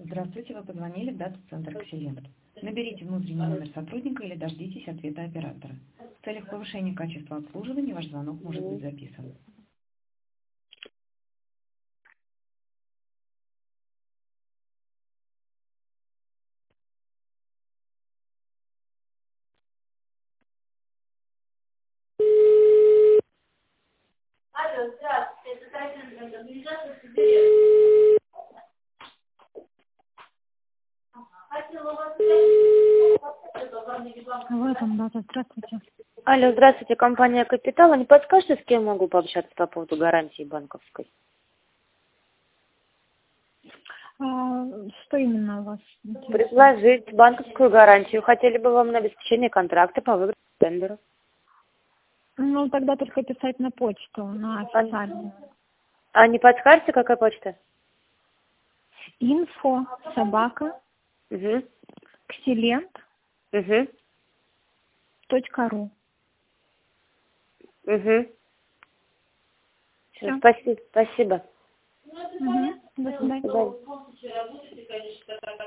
Здравствуйте, вы позвонили в дата-центр «Ксилент». Наберите внутренний номер сотрудника или дождитесь ответа оператора. В целях повышения качества обслуживания ваш звонок может быть записан. Алло, здравствуйте, это Татьяна, организация Сибири. Хотела вас В этом дата. Здравствуйте. Алло, здравствуйте, компания «Капитал». Не подскажете, с кем могу пообщаться по поводу гарантии банковской? Что именно у вас интересует? Предложить банковскую гарантию. Хотели бы вам на обеспечение контракта по выигрышу тендера. Ну, тогда только писать на почту, на официальную. А не подскажете, какая почта? Info собака Угу. ksilent.ru. Угу. Угу. Все. Спасибо. Спасибо. До свидания. До свидания.